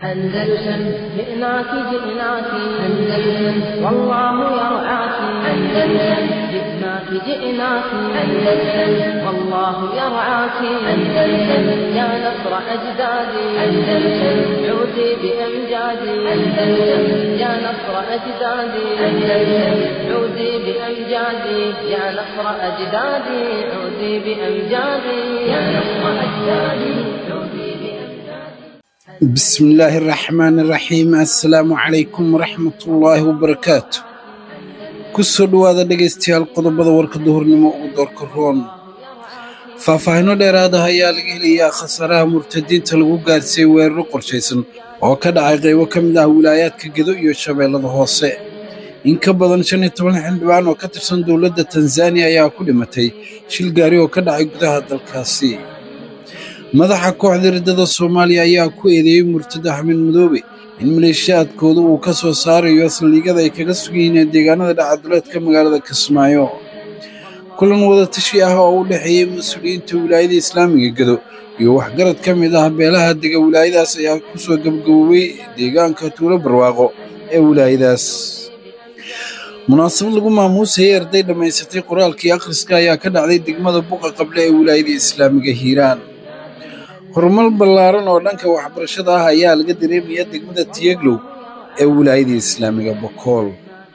أندلسن جئناك جئناك أندلسن والله يرعاك أندلسن جئناك جئناك أندلسن والله يرعاك أندلسن يا نصر أجدادي أندلسن عودي بأمجادي أندلسن يا نصر أجدادي أندلسن عودي بأمجادي يا نصر أجدادي عودي بأمجادي يا نصر أجدادي عودي بسم الله الرحمن الرحيم السلام عليكم ورحمة الله وبركاته كسر هذا دقيستيال قضبض ورك الظهر نمو ودور كرون فافاهنو ديرادة هيا لقهليا خسرها مرتدين تلقو قارسي ويرو قرشيسن وكاد عاقي وكمده ولايات كقدو يوشابيل الهوسي إنك بدن شاني طبعا حندوان وكترسن دولة تنزانيا يا كل متي شيل قاري وكاد عاقدها دالكاسي madaxa kooxda ridada Soomaaliya ayaa ku eedeeyay Murtada Axmed Madoobe in maleeshiyaadkoodu uu ka soo saarayo saldhigyada ay kaga sugayeen deegaanada dhacduleedka magaalada Kismaayo kulan wada tashi ah oo u dhaxeeyay mas'uuliyiinta wilaayada Islaamiga Gado iyo waxgarad ka mid ah beelaha dega wilaayadaas ayaa ku soo gabagabay deegaanka Tuulo Barwaaqo ee wilaayadaas munaasabad lagu maamuusay arday dhamaysatay qoraalkii akhriska ayaa ka dhacday degmada Buqa Qable ee wilaayada Islaamiga Hiiraan horumar ballaaran oo dhanka waxbarashada ah ayaa laga dareemayaa degmada Tiyaglow ee wilaayada Islaamiga Bokool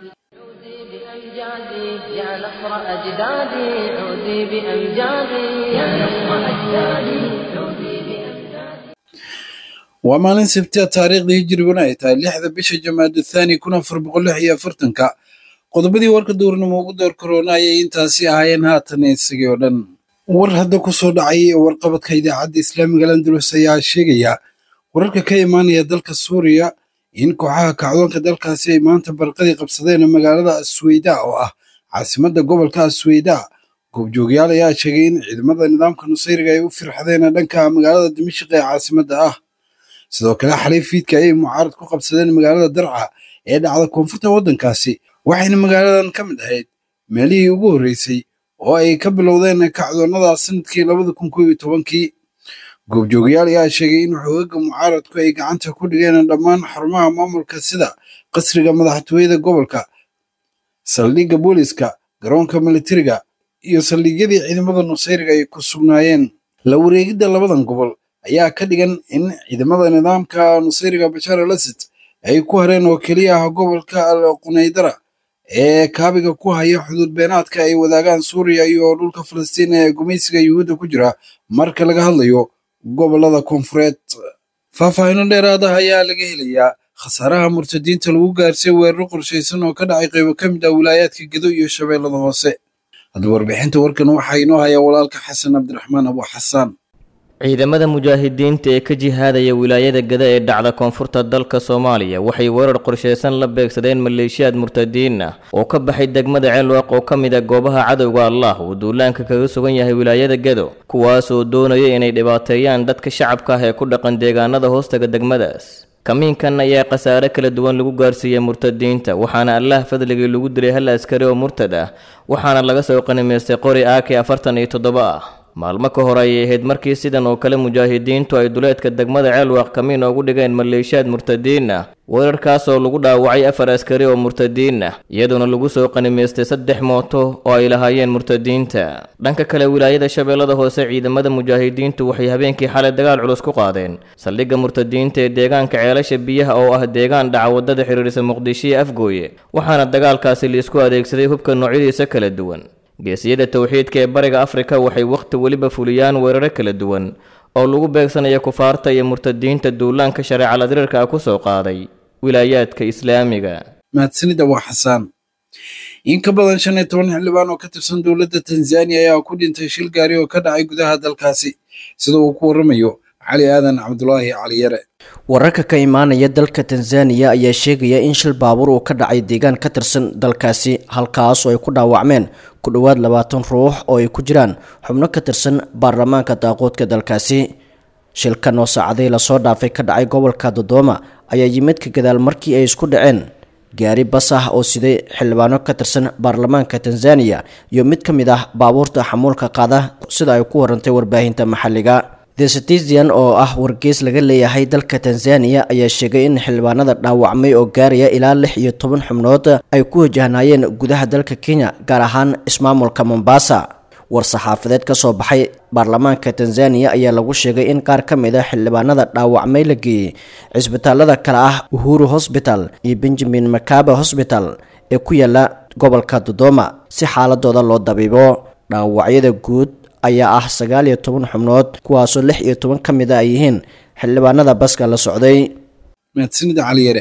يا نصر أجدادي عودي بأمجادي يا نصر أجدادي عودي بأمجادي ومالين سبتها تاريخ هجري ay tahay 6 bisha Jamaada Thani 1446 qodobadii warka duurnimo ugu door corona ay intaasi ahaayeen haatan isagoo dhan war hadda ku soo dhacay warqabadka idaacadda Islaamiga Andalus ayaa sheegaya wararka ka imaanaya dalka Suuriya in kooxaha kacdoonka dalkaasi ay maanta barqadii qabsadeen magaalada Aswayda oo ah caasimadda gobolka Aswayda goobjoogayaal ayaa sheegay in ciidamada nidaamka Nusayriga ay u firxadeen dhanka magaalada Dimashq ee caasimadda ah sidoo kale xalay fiidka ay mucaarad ku qabsadeen magaalada Darca ee dhacda koonfurta waddankaasi waxayna magaaladan ka mid ahayd meelihii ugu horeysay oo ay ka bilowdeen kacdoonada sanadkii 2011 goobjoogayaal ayaa sheegay in xoogagga mucaaradku ay gacanta ku dhigeen dhammaan xarumaha maamulka sida qasriga madaxtooyada gobolka saldhigga booliska garoonka militariga iyo saldhigyadii ciidamada Nusayriga ay ku sugnaayeen la wareegidda labadan gobol ayaa ka dhigan in ciidamada nidaamka Nusayriga Bashar al-Assad ay ku hareen oo kaliya gobolka al-Qunaydara ee kaabiga ku haya xuduud beenaadka ay wadaagaan Suuriya iyo dhulka Falastiin ee gumaysiga Yuhuudda ku jira marka laga hadlayo gobolada koonfureed faahfaahin dheeraad ah ayaa laga helayaa khasaaraha murtadiinta lagu gaarsiiyay weeraro qorsheysan oo ka dhacay qaybo ka mid ah wilaayadka Gedo iyo Shabeellada Hoose hadda warbixinta warkan waxa inoo haya walaalka Xasan Cabdiraxmaan Abu Xasaan ciidamada mujaahidiinta ee ka jihaadaya wilaayada Gada ee dhacda koonfurta dalka Soomaaliya waxay weerar qorsheysan la beegsadeen maleeshiyaad murtadiin ah oo ka baxay degmada Ceelwaaq oo kamid ah goobaha cadawga Allah uu duulaanka kaga sugan yahay wilaayada Gado kuwaas oo doonaya inay dhibaateeyaan dadka shacabka ah ee ku dhaqan deegaanada hoostaga degmadaas kamiinkan ayaa qasaare kala duwan lagu gaarsiiyay murtadiinta waxaana Allah fadligii lagu diray hal askari oo murtad ah waxaana laga soo qanimeystay qori AK-47 ah maalmo ka hor ay ahayd markii sidan oo kale mujaahidiintu ay duleedka degmada Ceelwaaq kamiin ugu dhigeen maleeshiyaad murtadiin ah weerarkaas oo lagu dhaawacay 4 askari oo murtadiin ah iyaduna lagu soo qanimeystay 3 mooto oo ay lahaayeen murtadiinta dhanka kale wilaayada Shabeellada Hoose ciidamada mujaahidiintu waxay habeenkii xalay dagaal culus ku qaadeen saldhigga murtadiinta ee deegaanka Ceelasha Biyaha oo ah deegaan dhaca wadada xiriirisa Muqdisho iyo Afgooye waxaana dagaalkaasi la isku adeegsaday hubka noocyadiisa kala duwan geesiyada tawxiidka ee bariga Afrika waxay waqti waliba fuliyaan weeraro kala duwan oo lagu beegsanayo kufaarta iyo murtadiinta duulaanka shariica la-diriirka ku soo qaaday wilaayadka Islaamiga mahadsanid Abu Xasaan in ka badan 15 xildhibaan oo ka tirsan dowladda Tanzania ayaa ku dhintay shil gaari oo ka dhacay gudaha dalkaasi sida uu ku waramayo Cali Aadan Cabdullaahi Cali Yare wararka ka imaanaya dalka Tanzania ayaa sheegaya in shil baabuur uu ka dhacay deegaan ka tirsan dalkaasi halkaas oo ay ku dhaawacmeen ku dhawaad 20 ruux oo ay ku jiraan xubno ka tirsan baarlamaanka daaqoodka dalkaasi shilkan oo saacadii la soo dhaafay ka dhacay gobolka Dodoma ayaa yimid ka gadaal markii ay isku dhaceen gaari bas ah oo siday xildhibaano ka tirsan baarlamaanka Tanzania iyo mid ka mid ah baabuurta xamuulka qaada sida ay ku warantay warbaahinta maxalliga The Citizen oo ah wargeys laga leeyahay dalka Tanzania ayaa sheegay in xildhibaanada dhaawacmay oo gaaraya ilaa 16 xubnood ay ku wajahnaayeen gudaha dalka Kenya gaar ahaan ismaamulka Mombasa. war-saxaafadeed ka soo baxay baarlamaanka Tanzania ayaa lagu sheegay in qaar ka mid ah xildhibaanada dhaawacmay la geeyay cisbitaalada kala ah Uhuru Hospital iyo Benjamin Mkapa Hospital ee ku yaala gobolka Dodoma si xaaladooda loo dabiibo. dhaawacyada guud ayaa ah 19 xubnood kuwaasoo 16 ka mid ah yihiin xildhibaanada baska la socday. mahadsanid cali yare.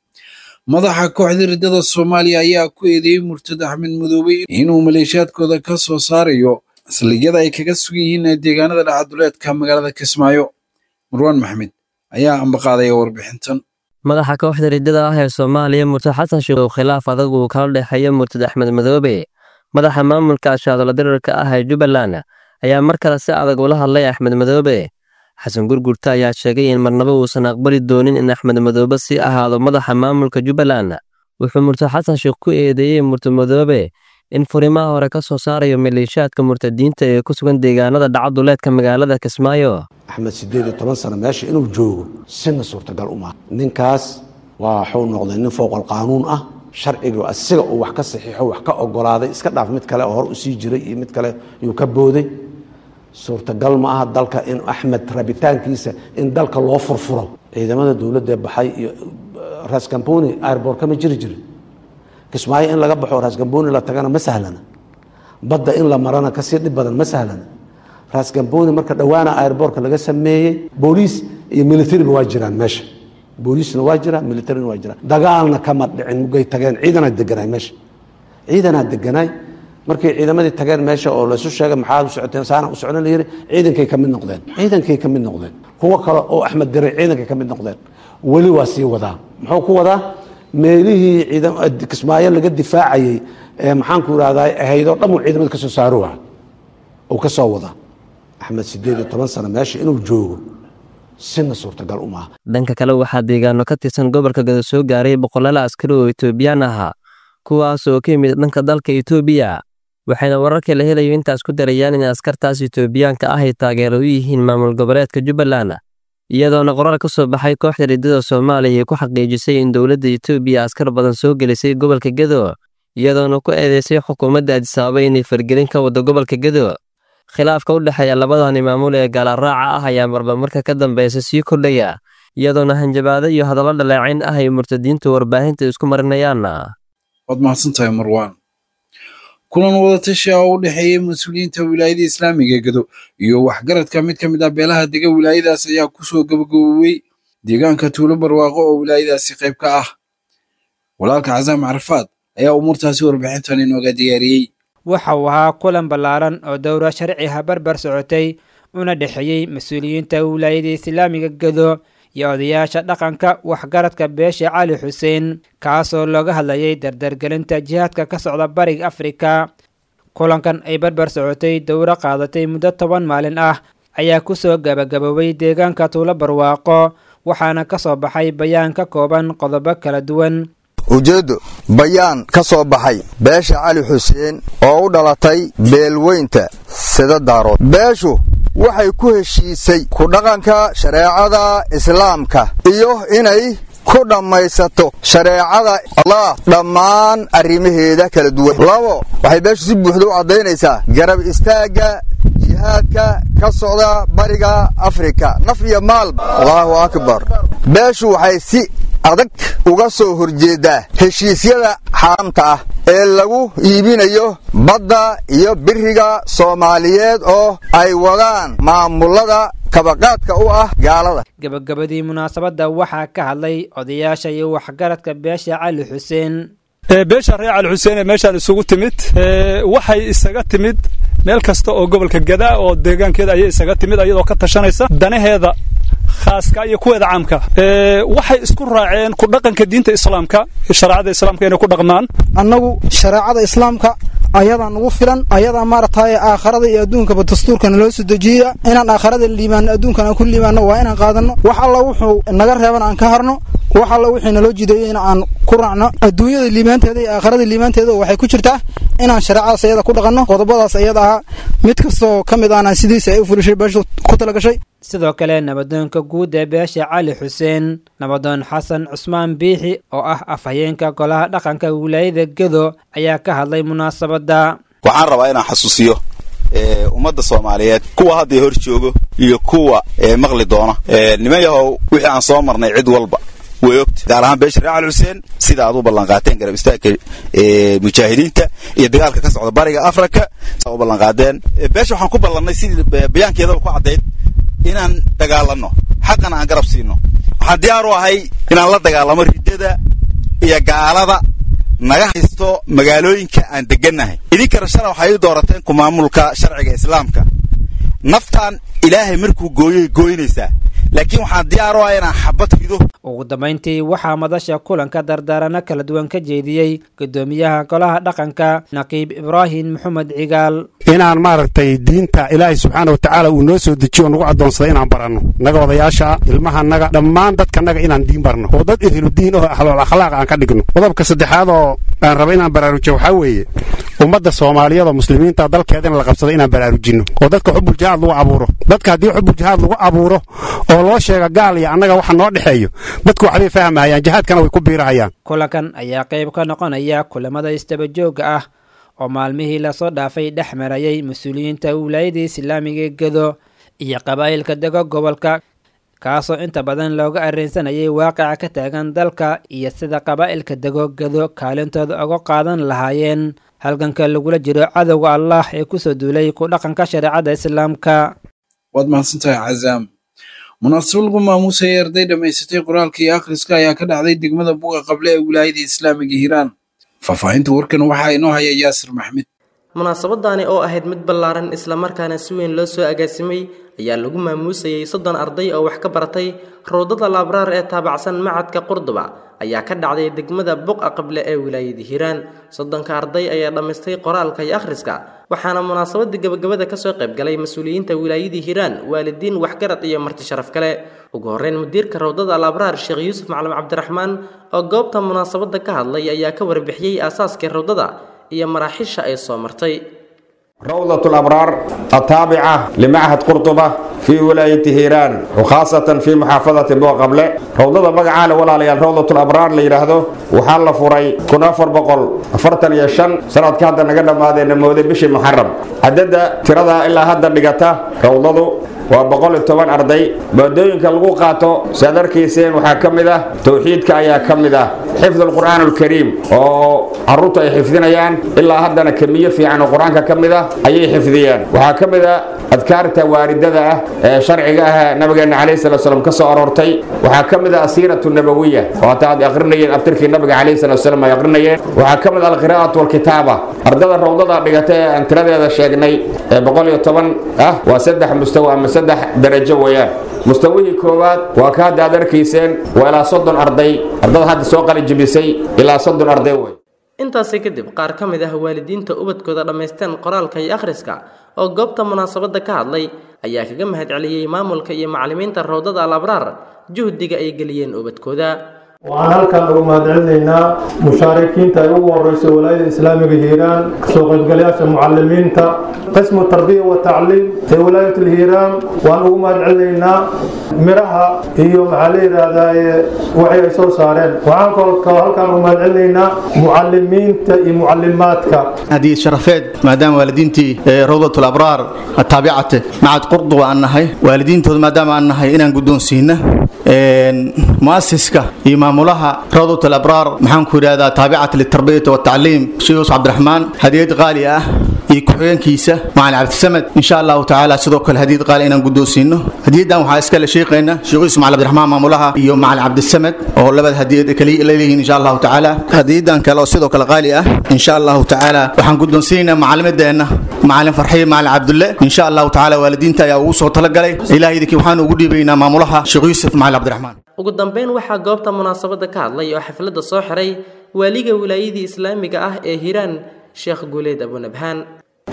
madaxa kooxda ridada Soomaaliya ayaa ku eedeeyay Murtada Axmed Madoobe inuu maleeshiyaadkooda ka soo saarayo asligyada ay kaga sugan yihiin deegaanada dhacduleedka magaalada Kismaayo. Marwan Maxmed ayaa ambaqaadaya warbixintan. madaxa kooxda ridada ah ee Soomaaliya Murtada Xasan Sheekh oo khilaaf adag uu kala dhaxeeyo Murtada Axmed Madoobe madaxa maamulka shaadala dirarka ah ee Jubbaland ayaa mar kale si adag ula hadlay Axmed Madoobe. xasan gurgurta ayaa sheegay in marnaba uusan aqbali doonin in Axmed Madoobe si ahaado madaxa maamulka Jubbaland. wuxuu Murtada Xasan Sheekh ku eedeeyay Murtada Madoobe in furimaha hore ka soo saarayo maleeshiyaadka murtadiinta ee ku sugan deegaanada dhacduleedka magaalada Kismaayo. Axmed 18 sano meesha inuu joogo sina suurtagal uma ninkaas waa xuu noqday nin fooqal qaanuun ah sharciga asiga oo wax ka saxiixo wax ka ogolaaday iska dhaaf mid kale oo hor u sii jiray iyo mid kale uu ka booday. suurtagal ma aha dalka in Axmed rabitaankiisa in dalka loo furfuro ciidamada dawladda baxay iyo Ras Kamboni airport kama jiri Kismaayo in laga baxo Ras Kamboni la tagana ma sahlana badda in la marana ka sii dhib badan ma sahlana. Ras Kamboni marka dhawaana airport laga sameeyay booliis iyo military waa jiraan meesha booliisna waa jira military waa jira dagaalna kama dhicin mugay tageen ciidana deganay meesha ciidana deganay markii ciidamadii tageen meesha oo la soo sheegay maxaa u socoteen saana u socon leeyahay ciidankay ka mid noqdeen kuwa kale oo Axmed diray ciidankay ka mid noqdeen wali waa sii wadaa muxuu ku wadaa meelihii ciidan Kismaayo laga difaacayay ee maxaan ku raadayay ahaydo dhammo ciidamada ka soo saaro oo ka soo wada Axmed 18 sano meesha inuu joogo sina suurtagal uma dhanka kale waxaa deegaano ka tirsan gobolka Gado soo gaaray boqolaal askari oo Itoobiyaan ah kuwaas oo ka yimid dhanka dalka Itoobiya waxayna wararka la helayo intaas ku darayaan in askartaas Itoobiyaanka ah ay taageero u yihiin maamul goboleedka Jubbaland iyadoona qoraal ka soo baxay kooxda ridada Soomaaliya ay ku xaqiijisay in dawladda Itoobiya askar badan soo gelisay gobolka Gado iyadoona ku eedeysay xukuumadda Addis Ababa inay fargelin ka wado gobolka Gado. khilaafka u dhaxeeya labadani maamul ee gaala raaca ah ayaa marba marka ka dambeysay sii kordhaya iyadoona hanjabaado iyo hadallo dhaleecayn ah ay murtadiintu warbaahinta isku marinayaan. waad mahadsantahay Marwan. kulan wadatashi ah oo u dhaxeeyay mas'uuliyiinta wilaayada Islaamiga Gado iyo waxgaradka mid ka mid ah beelaha dega wilaayadaas ayaa ku soo gabagaboway deegaanka Tuulo Barwaaqo oo wilaayadaasi qayb ka ah. walaalka Cazaam Carafaad ayaa umurtaasi warbixintan inooga diyaariyay. waxa uu ahaa kulan ballaaran oo dowra sharci ah barbar socotay una dhaxeeyay mas'uuliyiinta wilaayada Islaamiga Gado iyo odayaasha dhaqanka waxgaradka beesha Cali Xuseen kaasoo looga hadlayay dardargelinta jihaadka ka socda bariga Afrika. kulankan ay barbar socotay dowra qaadatay muddo 10 maalin ah ayaa ku soo gabagaboway deegaanka Tuulo Barwaaqo waxaana ka soo baxay bayaan ka kooban qodobo kala duwan. ujeedo bayaan ka soo baxay beesha Cali Xuseen oo u dhalatay beelweynta sida daarood. beeshu waxay ku heshiisay ku dhaqanka shareecada Islaamka iyo inay ku dhamaysato shareecada Allah dhammaan arrimaheeda kala duwan. labo waxay beeshu si buuxda u cadeynaysaa garab istaaga jihaadka ka socda bariga Afrika naf iyo maal. Allahu akbar. beeshu waxay si adag uga soo horjeeda heshiisyada xaramta ah ee lagu iibinayo badda iyo biriga Soomaaliyeed oo ay wadaan maamulada kabaqaadka u ah gaalada. gabagabadii munaasabada waxaa ka hadlay odayaasha iyo waxgaradka beesha Cali Xuseen. beesha reer Cali Xuseen meeshaan isugu timid waxay isaga timid meel kasta oo gobolka Gada oo deegaankeeda ay isaga timid ayadoo ka tashanaysa danaheeda khaaska iyo kuweeda caamka. waxay isku raaceen ku dhaqanka diinta Islaamka shariicada Islaamka inay ku dhaqmaan. annagu shariicada Islaamka ayada nagu filan ayada maartay aakhirada iyo adduunka ba dastuurkan loo soo dejiyo inaan aakhirada liimaan adduunkan ku liimaano waa inaan qaadano wax alla wuxuu naga reeban aan ka harno wax alla wixii naloo jideeyay in aan ku raacno adduunyada liibaanteeda iyo aakhirada liibaanteeda waxay ku jirtaa inaan shareecadaas ayada ku dhaqanno qodobadaas ayada ah mid kastoo ka mid ahna sidiisa ay u fulishay beesha ku talagashay sidoo kale nabadoonka guud ee beesha cali xuseen nabadoon xasan cusmaan biixi oo ah afhayeenka golaha dhaqanka wilaayada gedo ayaa ka hadlay munaasabadda waxaan rabaa inaan xasuusiyo ummadda Soomaaliyeed kuwa hadda hor joogo iyo kuwa maqli doona niman yahow wixii aan soo marnay cid walba way ogtay gaar ahaan beesha Cali Xuseen sida aad u ballan qaateen garab istaagka mujaahidiinta iyo dagaalka ka socda bariga Afrika oo ballan qaadeen beesha waxaan ku ballannay sidii bayaankeeda ku cadeyd inaan dagaalano xaqana aan garab siino waxaan diyaar u ahay inaan la dagaalamo ridada iyo gaalada naga haysto magaalooyinka aan deganahay idinkana shara waxay u doorateen ku maamulka sharciga islaamka naftaan ilaahay markuu gooyinaysa laakiin waxaan diyaar u ahay inaan xabad rido ugu dambeyntii waxaa madasha kulanka dardaarana kala duwan ka jeediyey gudoomiyaha golaha dhaqanka naqiib ibraahim maxamed cigaal inaan maaragtay diinta ilaahay subxaanahu wa tacaala uu noo soo dejiyo nagu adoonsaday inaan baranno naga odayaasha ilmahanaga dhammaan dadkanaga inaan diin barno oo dad ehlu diin oo ahlul akhlaaq aan ka dhigno qodobka saddexaad oo aan rabo inaan baraarujiyo waxaa weeye ummadda Soomaaliyeed oo muslimiinta dalkeeda in la qabsado inaan baraarujino oo dadka xubul jihaad lagu abuuro dadka haddii xubul jihaad lagu abuuro oo loo sheega gaal iyo annaga waxa noo dhexeeyo dadku waxbay fahmayaan jihaadkana way ku biirahayaan kulankan ayaa qayb ka noqonaya kulamada istaba jooga ah oo maalmihii la soo dhaafay dhex marayay mas'uuliyiinta wilaayada islaamiga Gedo iyo qabaa'ilka dega gobolka kaasoo inta badan looga areensanayay waaqica ka taagan dalka iyo sida qabaa'ilka dega Gedo kaalintooda uga qaadan lahaayeen halganka lagula jiro cadawga Allah ee ku soo duulay ku dhaqanka shariicada islaamka waad mahadsantahay Cazaam munaasabad lagu maamuusay arday dhamaysatay qoraalka iyo akhriska ayaa ka dhacday degmada Buuqa Qable ee wilaayada islaamiga Hiiraan faafahinta warkan waxa inoo haya Yaasir Maxmed munaasabadani oo ahayd mid ballaaran isla markaana si weyn loo soo agaasimay ayaa lagu maamuusayay 30 arday oo wax ka baratay roodada labraar ee taabacsan macadka Qurduba ayaa ka dhacday degmada Buuqa Qable ee wilaayada Hiiraan 30 arday ayaa dhamaystay qoraalka iyo akhriska waxaana munaasabada gabagabada ka soo qayb galay mas'uuliyiinta wilaayada Hiiraan waalidiin waxgarad iyo marti sharaf kale ugu horeyn mudiirka roodada labraar Sheekh Yuusuf Macallim Cabdiraxmaan oo goobta munaasabada ka hadlay ayaa ka warbixiyay aasaaska roodada iyo maraaxisha ay soo martay روضة الأبرار التابعة لمعهد قرطبة في ولاية هيران وخاصة في محافظة بوقا قبلة روضة بقعالة ولا ليال روضة الأبرار اللي يرهدو وحال فري كنافر بقل فرطن يشن سنة كهذا نقدم هذا النموذج بشي محرم عدد ترضى إلا هذا اللي روضة وبقول التوان أرضي بدون كالغوقاتو سادر كيسين وحاكمده توحيد كايا كمده حفظ القرآن الكريم وعروض يحفظين أيان إلا هذا كمية في عن القرآن كمده أي حفظيان وحاكمده أذكار واردة شرعها نبينا عليه الصلاة والسلام كسر أرورتي وحاكمده السيرة النبوية وتعد أقرنيين أبترك النبي عليه الصلاة والسلام يقرنيين وحاكمده القراءة والكتابة أرض الروضة بقته أن ترى هذا الشيء بقول التوان وسدح مستوى مسدح درجة وياه مستويه كواد وكاد هذا كيسين وإلى صد أرضي هذا سوق الجبسي إلى صد أرضي intaasi kadib qaar ka mid ah waalidiinta ubadkooda dhameysteen qoraalka iyo akhriska oo goobta munaasabada ka hadlay ayaa kaga mahad celiyay maamulka iyo macallimiinta roodada al-abraar juhdiga ay galiyeen ubadkooda waxaan halkan ugu mahadcelinaynaa mushaarikiinta ay ugu horeyso wilaayada islaamiga Hiiraan soo qaybgalayaasha mucallimiinta qismu tarbiya wa tacliim ee wilaayada Hiiraan waan ugu mahadcelinaynaa miraha iyo maxalleeyada waxay ay soo saareen waxaan kaloo halkan ugu mahadcelinaynaa mucallimiinta iyo mucallimaadka hadii sharafeed maadaama waalidiintii rawdatul abraar taabicate macad Qurduba aan nahay waalidiintooda maadaama aan nahay inaan guddoonsiina muassiska iyo maamulaha rawdatul abraar maxaan ku yiraahdaa taabicate litarbiya wa tacliim Sheekh Yuusuf Cabdiraxmaan hadiyad qaali ah iyo ku-xigeenkiisa Macallim Cabdisamed insha Allah ta'ala sidoo kale hadiyad qaali inaan guddoonsiino hadiyadan waxa iska la sheeqeynaa Sheekh Yuusuf Macallim Cabdiraxmaan maamulaha iyo Macallim Cabdisamed oo labada hadiyad kaliya leeyihiin insha Allah ta'ala hadiyadan kale oo sidoo kale qaali ah insha Allah ta'ala waxaan guddoonsiinaa macallimadeena Macallim Farxiye Macallim Cabdulle insha Allah ta'ala waalidiinta ayaa ugu soo talagalay ilaahay idinki waxaan ugu dhiibaynaa maamulaha Sheekh Yuusuf Macallim Cabdiraxmaan ugu dambeyn waxa goobta munaasabada ka hadlay oo xafladda soo xiray waaliga wilaayada islaamiga ah ee Hiiraan Sheekh Guuleed Abu Nabhaan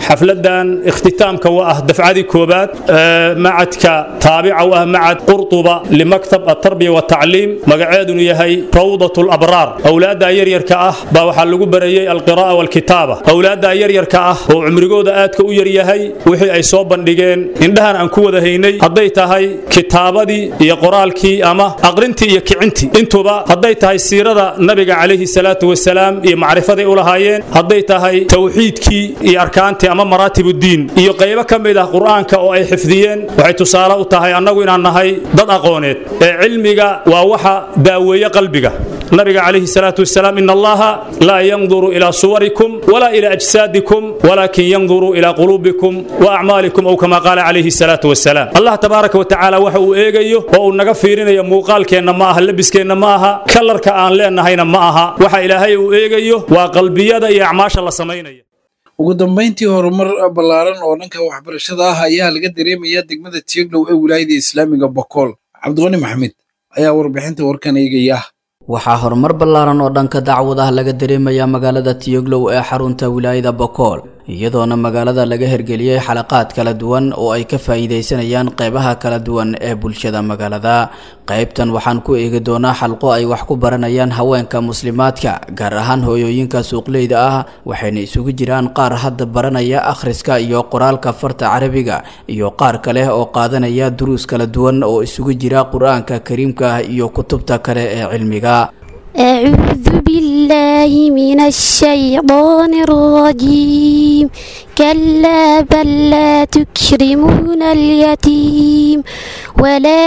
xafladan ikhtitaamka waa dafcadii koobaad macadka taabica waa macad qurtuba limaktab at-tarbiya wa ta'liim magaceeduna yahay rawdatul abraar awlaada yaryarka ah baa waxa lagu barayay alqira'a wal kitaaba awlaada yaryarka ah oo umrigooda aadka u yar yahay wixii ay soo bandhigeen indhahan aan ku wada haynay haday tahay kitaabadii iyo qoraalkii ama aqrintii iyo kicintii intuba haday tahay siirada nabiga kaleehi salaatu wasalaam iyo macrifadii u lahaayeen haday tahay tawxiidkii iyo arkaantii ama maratibudiin iyo qaybo kamid ah quraanka oo ay xifdiyeen waxay tusaale u tahay annagu inaan nahay dad aqooneed ee cilmiga waa waxa daaweeya qalbiga nabiga kaleehi salaatu wasalaam inna allaha la yanzuru ila suwarikum wala ila ajsadikum walakin yanzuru ila qulubikum wa a'malikum aw kama qala kaleehi salaatu wasalaam allah tabaaraka wa ta'ala waxa uu eegayo oo uu naga fiirinayo muuqaalkeena ma aha labiskeena ma aha kalarka aan leenahayna ma aha waxa ilaahay uu eegayo waa qalbiyada iyo acmaasha la sameeyo ugu dambeyntii horumar ballaaran oo dhanka waxbarashada ah ayaa laga dareemayaa degmada Tieglow ee wilaayada Islaamiga Boqol Cabdiqani Maxamed ayaa warbixinta warkan eegaya waxaa horumar ballaaran oo dhanka dacwadaha laga dareemayaa magaalada Tieglow ee xarunta wilaayada Boqol iyadoona magaalada laga hergeliyay xalaqaad kala duwan oo ay ka faa'iideysanayaan qaybaha kala duwan ee bulshada magaalada qaybtan waxaan ku eegi doonaa xalqo ay wax ku baranayaan haweenka muslimaadka gaar ahaan hooyooyinka suuqleyda ah waxayna isugu jiraan qaar hadda baranaya akhriska iyo qoraalka farta carabiga iyo qaar kale oo qaadanaya duruus kala duwan oo isugu jira quraanka kariimka iyo kutubta kale ee cilmiga أعوذ بالله من الشيطان الرجيم كلا بل لا تكرمون اليتيم ولا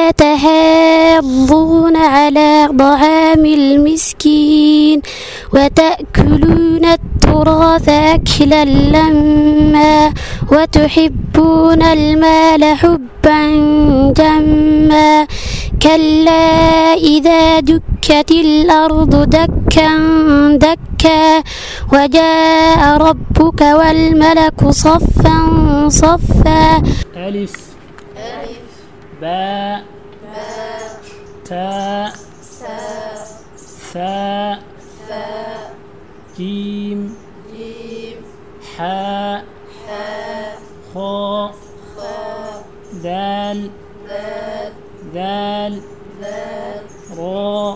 تحاضون على طعام المسكين وتأكلون التراث أكلا لما وتحبون المال حبا جما كلا إذا دكت الأرض دكا دكا وجاء ربك والملك صفا صفا ألف باء تاء ثاء جيم حاء خاء دال دال راء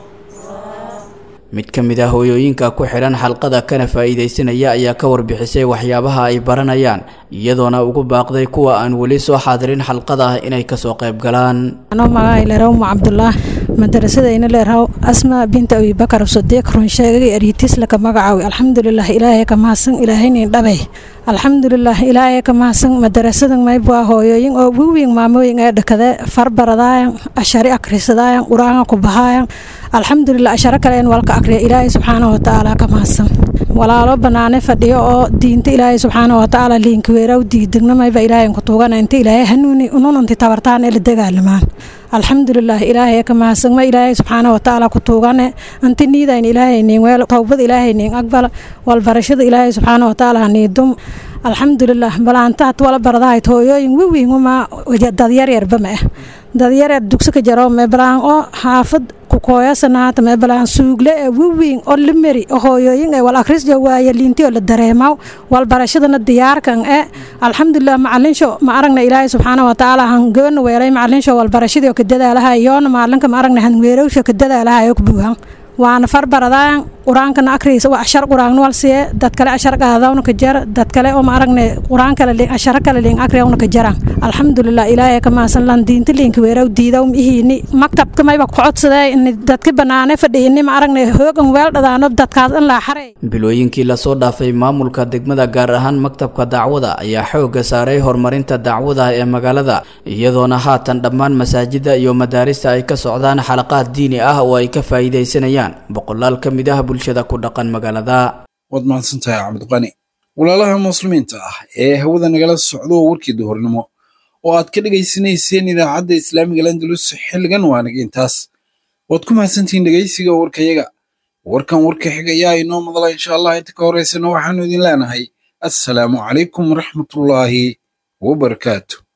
mid ka mid ah hooyooyinka ku xiran xalqada kana faa'iideysanaya ayaa ka warbixisay waxyaabaha ay baranayaan iyadoona ugu baaqday kuwa aan wali soo xaadirin xalqada inay ka soo qayb galaan anoo magacay leeyahay Abdullah madrasadayna leeyahay Asma bint Abi Bakar Siddiq run sheegay ariitis la ka magacaaway alxamdulillah ilaahay ka mahadsan ilaahayna dhabay alxamdulillah ilaahay ka mahadsan madrasadan may baa hooyooyin oo weyn maamooyin ee dhakada farbaradayaan ashari akhrisadayaan quraanka ku bahayaan alxamdulillah ashara kale in walka akhriya ilaahay subhanahu wa ta'ala ka mahadsan walaalo banaane fadhiyo oo diinta ilaahay subhanahu wa ta'ala liinka weeraw diidagna may baa ilaahay ku toogana inta ilaahay hanuuni ununti tabartaan ee dagaalmaan alxamdulillah ilaahay ka mahadsan ma ilaahay subhanahu wa ta'ala ku toogana inta niidayn ilaahay nin weel tawbad ilaahay nin aqbal wal barashada ilaahay subhanahu wa ta'ala niidum alxamdulillah balaanta wala baradahay hooyooyin weyn uma dad yar bama dad yar dugsiga jaro ma balaan oo xaafad ku kooyasanaata ma balaan suugle weyn oo limeri hooyooyin ay wal akhris jawaaya liinti oo la dareemaw wal barashadana diyaarkan alxamdulillah macallinsho ma aragna ilaahay subhanahu wa ta'ala han goon weelay macallinsho wal barashadii oo ka dadaalaha yoona maalinka ma aragna han weerowsho ka dadaalaha oo ku buuhan waana farbaradaan quraanka akhriis waa ashar quraan wal see dad kale ashar qaadawna ka jar dad kale oo ma aragne quraan kale leen ashar kale leen akhriyaawna ka jaran alxamdulillah ilaahay ka maasan lan diinta leenka weeraw diidaw ihini maktabka may ba ku codsaday in dadka banaane fadhiyeen ma aragne hoogan weel dhadaano dadkaas in la xaray bilooyinkii la soo dhaafay maamulka degmada gaar ahaan maktabka dacwada ayaa xooga saaray horumarinta dacwada ee magaalada iyadoona haatan dhammaan masaajida iyo madaarista ay ka socdaan xalaqaad diini ah oo ay ka faa'iideysanayaan boqolaal ka mid ah bulshada ku dhaqan magaalada wad maadsantahay Cabdiqani walaalaha muslimiinta ah ee hawada nagala socdo warkii duhurnimo oo aad ka dhageysanayseen idaacadda Islaamiga Landulus xilligan waanaga intaas wad ku mahadsantiin dhageysiga warkayaga warkan warka xigaya inoo madala insha Allah inta ka horeysana waxaanu idin leenahay assalaamu calaykum waraxmatullaahi wa barakaatuh